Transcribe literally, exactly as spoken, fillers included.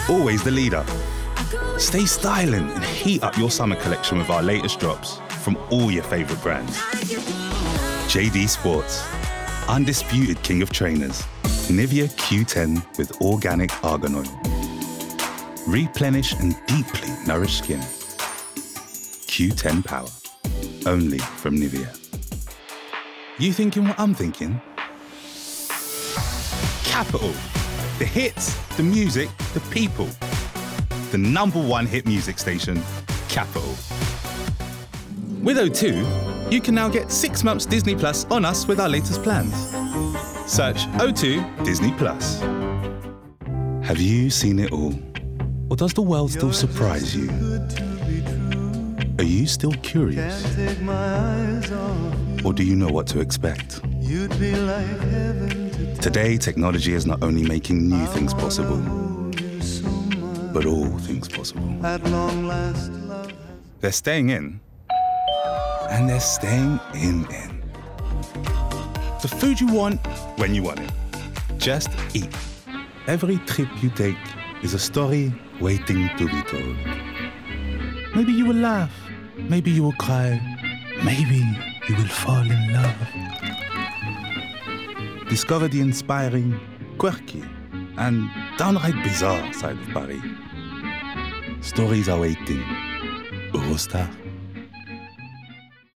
always the leader. Stay styling and heat up your summer collection with our latest drops from all your favourite brands. J D Sports, undisputed king of trainers. Nivea Q ten with organic argan oil. Replenish and deeply nourish skin. Q ten Power, only from Nivea. You thinking what I'm thinking? Capital. The hits, the music, the people. The number one hit music station, Capital. With O two, you can now get six months Disney Plus on us with our latest plans. Search O two Disney Plus. Have you seen it all? Or does the world still surprise you? Are you still curious? Or do you know what to expect? Today, technology is not only making new things possible, but all things possible. They're staying in, and they're staying in in. The food you want, when you want it. Just eat. Every trip you take is a story waiting to be told. Maybe you will laugh, maybe you will cry, maybe you will fall in love. Discover the inspiring, quirky, and downright bizarre side of Paris. Stories are waiting. Eurostar.